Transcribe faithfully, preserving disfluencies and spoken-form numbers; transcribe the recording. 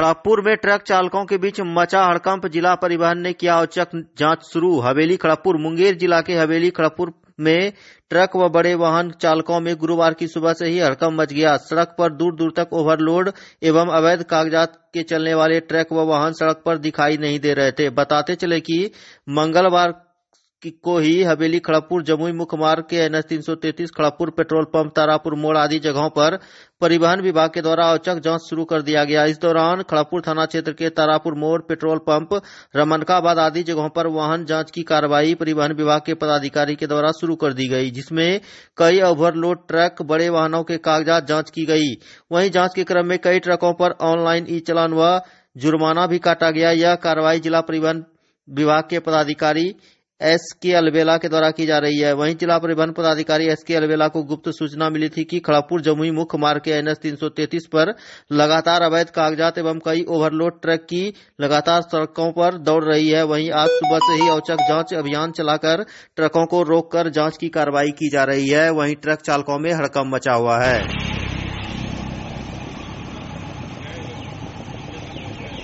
खड़गपुर में ट्रक चालकों के बीच मचा हड़कंप। जिला परिवहन ने किया औचक जांच शुरू। हवेली खड़गपुर मुंगेर जिला के हवेली खड़गपुर में ट्रक व बड़े वाहन चालकों में गुरुवार की सुबह से ही हड़कंप मच गया। सड़क पर दूर दूर तक ओवरलोड एवं अवैध कागजात के चलने वाले ट्रक व वाहन सड़क पर दिखाई नहीं दे रहे थे। बताते चले कि मंगलवार को ही हवेली खड़गपुर जमुई मुख्य मार्ग के एन एच तीन सौ तैंतीस खड़गपुर पेट्रोल पंप, तारापुर मोड़ आदि जगहों पर परिवहन विभाग के द्वारा औचक जांच शुरू कर दिया गया। इस दौरान खड़गपुर थाना क्षेत्र के तारापुर मोड़, पेट्रोल पंप, रमनकाबाद आदि जगहों पर वाहन जांच की कार्रवाई परिवहन विभाग के पदाधिकारी के द्वारा शुरू कर दी गई, जिसमें कई ओवरलोड ट्रक, बड़े वाहनों के कागजात जांच की गई। वहीं जांच के क्रम में कई ट्रकों पर ऑनलाइन ई चालान व जुर्माना भी काटा गया। यह कार्रवाई जिला परिवहन विभाग के पदाधिकारी एस के अलवेला के द्वारा की जा रही है। वहीं जिला परिवहन पदाधिकारी एस के अलवेला को गुप्त सूचना मिली थी कि खड़गपुर जमुई मुख्य मार्ग के एन एच तीन सौ तैंतीस पर लगातार अवैध कागजात एवं कई ओवरलोड ट्रक की लगातार सड़कों पर दौड़ रही है। वहीं आज सुबह से ही औचक जांच अभियान चलाकर ट्रकों को रोककर जांच की कार्रवाई की जा रही है। वहीं ट्रक चालकों में हड़कंप मचा हुआ है।